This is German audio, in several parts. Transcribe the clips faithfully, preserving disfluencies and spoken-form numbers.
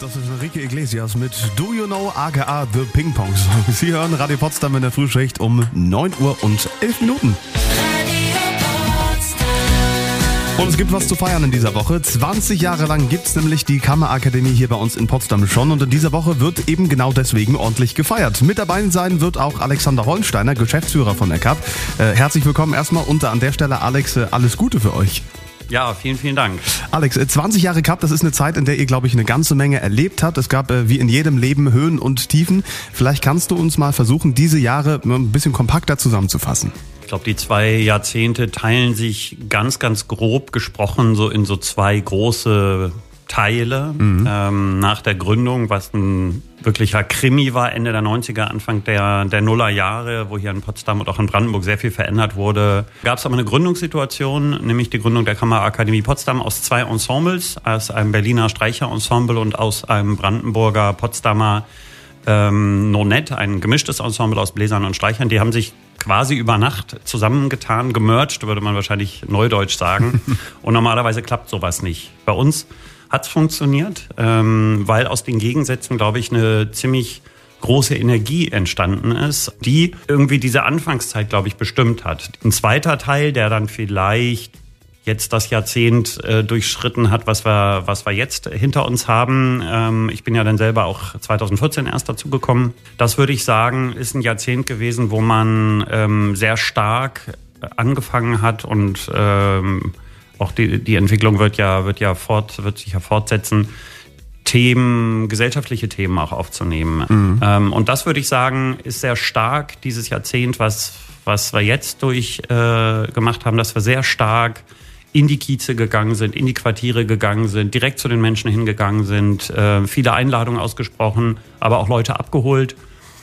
Das ist Enrique Iglesias mit Do You Know aka The Ping Pong Song. Sie hören Radio Potsdam in der Frühschicht um neun Uhr und elf Minuten. Und es gibt was zu feiern in dieser Woche. zwanzig Jahre lang gibt's nämlich die Kammerakademie hier bei uns in Potsdam schon. Und in dieser Woche wird eben genau deswegen ordentlich gefeiert. Mit dabei sein wird auch Alexander Hollensteiner, Geschäftsführer von der K A P. Äh, herzlich willkommen erstmal und an der Stelle, Alex, äh, alles Gute für euch. Ja, vielen, vielen Dank. Alex, zwanzig Jahre K A P, das ist eine Zeit, in der ihr, glaube ich, eine ganze Menge erlebt habt. Es gab äh, wie in jedem Leben Höhen und Tiefen. Vielleicht kannst du uns mal versuchen, diese Jahre ein bisschen kompakter zusammenzufassen. Ich glaube, die zwei Jahrzehnte teilen sich ganz, ganz grob gesprochen so in so zwei große Teile. Mhm. Ähm, nach der Gründung, was ein wirklicher Krimi war, Ende der neunziger, Anfang der, der Nullerjahre, wo hier in Potsdam und auch in Brandenburg sehr viel verändert wurde, gab es aber eine Gründungssituation, nämlich die Gründung der Kammerakademie Potsdam aus zwei Ensembles, aus einem Berliner Streicherensemble und aus einem Brandenburger, Potsdamer ähm, Nonett, ein gemischtes Ensemble aus Bläsern und Streichern. Die haben sich quasi über Nacht zusammengetan, gemerged, würde man wahrscheinlich neudeutsch sagen. Und normalerweise klappt sowas nicht. Bei uns hat es funktioniert, ähm, weil aus den Gegensätzen, glaube ich, eine ziemlich große Energie entstanden ist, die irgendwie diese Anfangszeit, glaube ich, bestimmt hat. Ein zweiter Teil, der dann vielleicht jetzt das Jahrzehnt äh, durchschritten hat, was wir, was wir jetzt hinter uns haben. Ähm, ich bin ja dann selber auch zweitausendvierzehn erst dazugekommen. Das würde ich sagen, ist ein Jahrzehnt gewesen, wo man ähm, sehr stark angefangen hat und ähm, auch die, die Entwicklung wird ja, wird ja fort, wird sich ja fortsetzen, Themen, gesellschaftliche Themen auch aufzunehmen. Mhm. Ähm, und das würde ich sagen, ist sehr stark, dieses Jahrzehnt, was, was wir jetzt durch äh, gemacht haben, dass wir sehr stark in die Kieze gegangen sind, in die Quartiere gegangen sind, direkt zu den Menschen hingegangen sind, äh, viele Einladungen ausgesprochen, aber auch Leute abgeholt.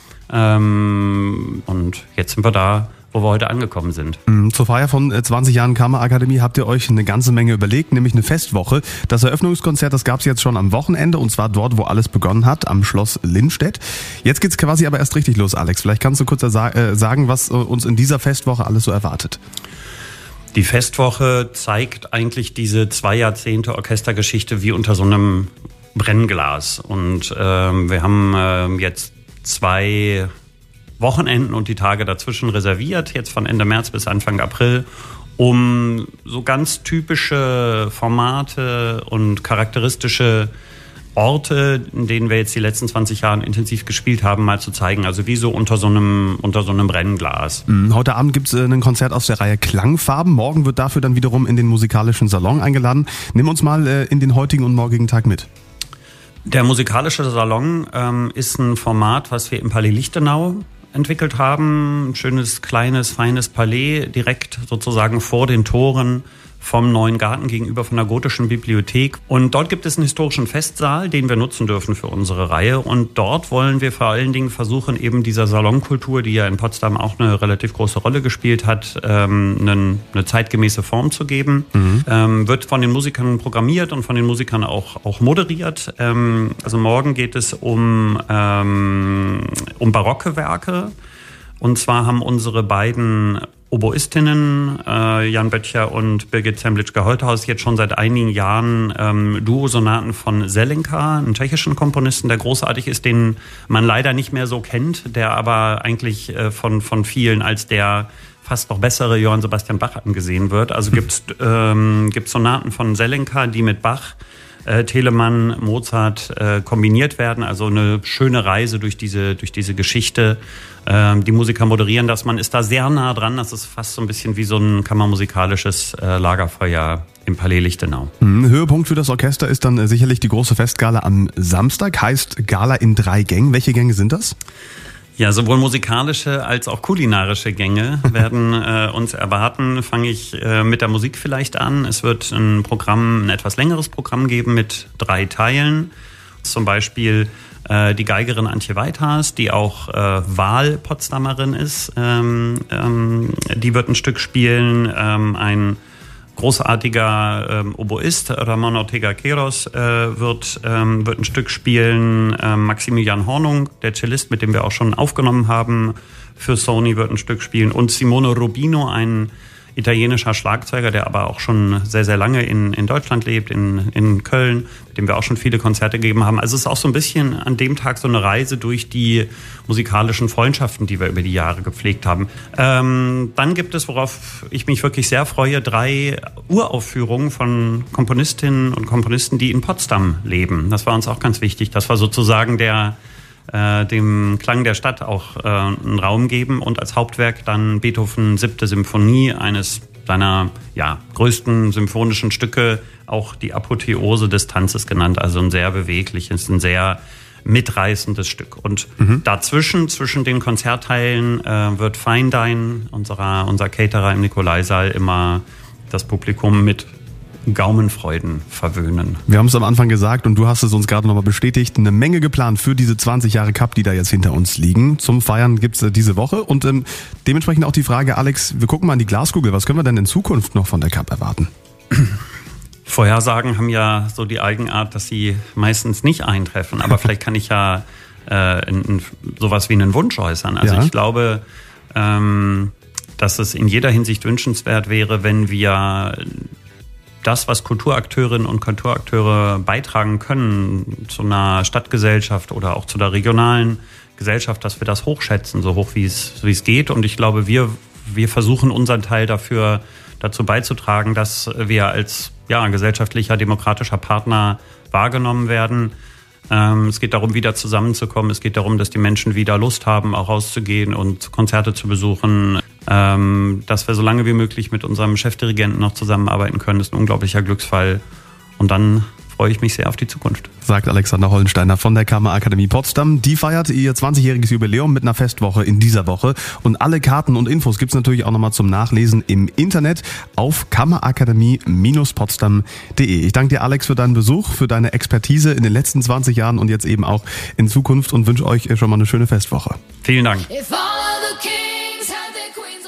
Ähm, und jetzt sind wir da, wo wir heute angekommen sind. Zur Feier von zwanzig Jahren Kammerakademie habt ihr euch eine ganze Menge überlegt, nämlich eine Festwoche. Das Eröffnungskonzert, das gab es jetzt schon am Wochenende und zwar dort, wo alles begonnen hat, am Schloss Lindstedt. Jetzt geht's quasi aber erst richtig los, Alex. Vielleicht kannst du kurz sagen, was uns in dieser Festwoche alles so erwartet. Die Festwoche zeigt eigentlich diese zwei Jahrzehnte Orchestergeschichte wie unter so einem Brennglas. Und ähm, wir haben ähm, jetzt zwei Wochenenden und die Tage dazwischen reserviert, jetzt von Ende März bis Anfang April, um so ganz typische Formate und charakteristische Orte, in denen wir jetzt die letzten zwanzig Jahre intensiv gespielt haben, mal zu zeigen. Also wie so unter so einem, unter so einem Brennglas. Heute Abend gibt es ein Konzert aus der Reihe Klangfarben. Morgen wird dafür dann wiederum in den musikalischen Salon eingeladen. Nimm uns mal in den heutigen und morgigen Tag mit. Der musikalische Salon ähm, ist ein Format, was wir im Palais Lichtenau entwickelt haben. Ein schönes, kleines, feines Palais, direkt sozusagen vor den Toren vom Neuen Garten gegenüber von der Gotischen Bibliothek. Und dort gibt es einen historischen Festsaal, den wir nutzen dürfen für unsere Reihe. Und dort wollen wir vor allen Dingen versuchen, eben dieser Salonkultur, die ja in Potsdam auch eine relativ große Rolle gespielt hat, ähm, eine, eine zeitgemäße Form zu geben. Mhm. Ähm, wird von den Musikern programmiert und von den Musikern auch, auch moderiert. Ähm, also morgen geht es um, ähm, um barocke Werke. Und zwar haben unsere beiden Oboistinnen, äh, Jan Böttcher und Birgit Zemlitschka-Holthaus, jetzt schon seit einigen Jahren ähm, Duo-Sonaten von Zelenka, einem tschechischen Komponisten, der großartig ist, den man leider nicht mehr so kennt, der aber eigentlich äh, von, von vielen als der fast noch bessere Johann Sebastian Bach angesehen wird. Also gibt's ähm, gibt's Sonaten von Zelenka, die mit Bach, äh, Telemann, Mozart äh, kombiniert werden. Also eine schöne Reise durch diese, durch diese Geschichte. Ähm, die Musiker moderieren das. Man ist da sehr nah dran. Das ist fast so ein bisschen wie so ein kammermusikalisches äh, Lagerfeuer im Palais Lichtenau. Mhm. Höhepunkt für das Orchester ist dann äh, sicherlich die große Festgala am Samstag. Heißt Gala in drei Gängen. Welche Gänge sind das? Ja, sowohl musikalische als auch kulinarische Gänge werden äh, uns erwarten. Fange ich äh, mit der Musik vielleicht an. Es wird ein Programm, ein etwas längeres Programm geben mit drei Teilen. Zum Beispiel äh, die Geigerin Antje Weithas, die auch äh, Wahl-Potsdamerin ist. Ähm, ähm, die wird ein Stück spielen. Ähm, ein großartiger ähm, Oboist, Ramon Ortega Queiroz, äh, wird, ähm, wird ein Stück spielen. Ähm, Maximilian Hornung, der Cellist, mit dem wir auch schon aufgenommen haben, für Sony wird ein Stück spielen. Und Simone Rubino, ein italienischer Schlagzeuger, der aber auch schon sehr, sehr lange in, in Deutschland lebt, in, in Köln, mit dem wir auch schon viele Konzerte gegeben haben. Also es ist auch so ein bisschen an dem Tag so eine Reise durch die musikalischen Freundschaften, die wir über die Jahre gepflegt haben. Ähm, dann gibt es, worauf ich mich wirklich sehr freue, drei Uraufführungen von Komponistinnen und Komponisten, die in Potsdam leben. Das war uns auch ganz wichtig. Das war sozusagen der äh, dem Klang der Stadt auch äh, einen Raum geben und als Hauptwerk dann Beethoven siebte Symphonie, eines seiner ja, größten symphonischen Stücke, auch die Apotheose des Tanzes genannt, also ein sehr bewegliches, ein sehr mitreißendes Stück. Und mhm. dazwischen, zwischen den Konzertteilen, äh, wird Fine Dine, unserer, unser Caterer im Nikolaisaal, immer das Publikum mit Gaumenfreuden verwöhnen. Wir haben es am Anfang gesagt und du hast es uns gerade nochmal bestätigt, eine Menge geplant für diese zwanzig Jahre Cup, die da jetzt hinter uns liegen. Zum Feiern gibt's äh, diese Woche und ähm, dementsprechend auch die Frage, Alex, wir gucken mal in die Glaskugel, was können wir denn in Zukunft noch von der Cup erwarten? Vorhersagen haben ja so die Eigenart, dass sie meistens nicht eintreffen, aber vielleicht kann ich ja äh, in, in sowas wie einen Wunsch äußern. Also ja. ich glaube, ähm, dass es in jeder Hinsicht wünschenswert wäre, wenn wir das, was Kulturakteurinnen und Kulturakteure beitragen können zu einer Stadtgesellschaft oder auch zu der regionalen Gesellschaft, dass wir das hochschätzen, so hoch wie es, wie es geht. Und ich glaube, wir, wir versuchen unseren Teil dafür dazu beizutragen, dass wir als ja, gesellschaftlicher, demokratischer Partner wahrgenommen werden. Ähm, es geht darum, wieder zusammenzukommen. Es geht darum, dass die Menschen wieder Lust haben, auch rauszugehen und Konzerte zu besuchen. Ähm, dass wir so lange wie möglich mit unserem Chefdirigenten noch zusammenarbeiten können, ist ein unglaublicher Glücksfall. Und dann freue ich mich sehr auf die Zukunft. Sagt Alexander Hollensteiner von der Kammerakademie Potsdam. Die feiert ihr zwanzigjähriges Jubiläum mit einer Festwoche in dieser Woche. Und alle Karten und Infos gibt's natürlich auch nochmal zum Nachlesen im Internet auf kammerakademie Bindestrich potsdam punkt de. Ich danke dir, Alex, für deinen Besuch, für deine Expertise in den letzten zwanzig Jahren und jetzt eben auch in Zukunft und wünsche euch schon mal eine schöne Festwoche. Vielen Dank.